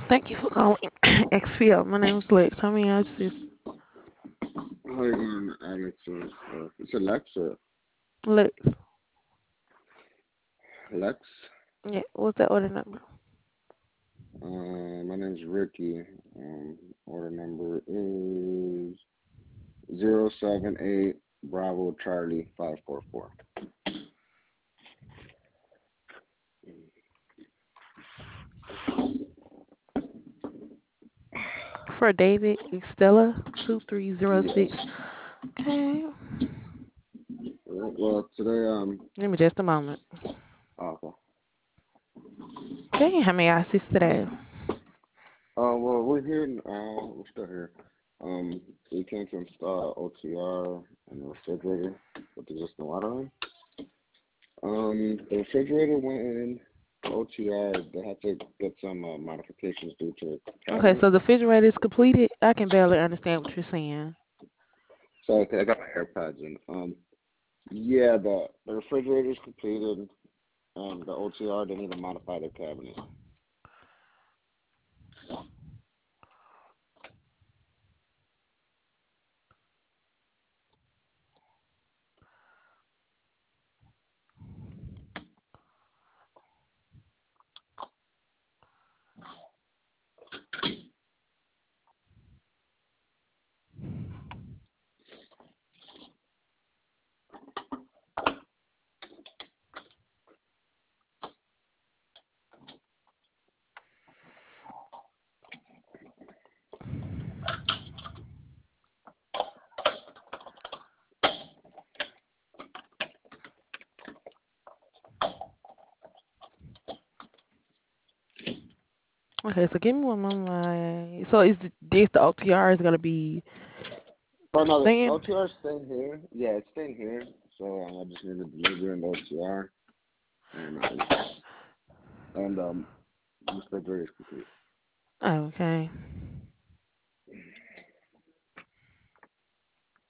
Thank you for calling XPL. My name is Lex. How may I assist? How you doing, Alex? It's Alexa. Lex. Lex. Yeah, what's that order number? My name's Ricky. Order number is 078 Bravo Charlie 544. For David Stella 2306. Yes. Okay. Well, today, Give me just a moment. okay. Okay, how may I assist today? Well, we're here. We're still here. We came to install OTR and the refrigerator with the existing water line. The refrigerator went in. OTR, they had to get some modifications due to the Okay, cabinet. so the refrigerator is completed. I can barely understand what you're saying. So okay, I got my AirPods in. Yeah, the refrigerator is completed. The OTR, they need to modify their cabinet. Okay, so give me one moment. So this the OTR is gonna be Oh no, the staying? OTR is staying here. Yeah, it's staying here. So I just need the delivery and the OTR, and the refrigerator is complete. Okay.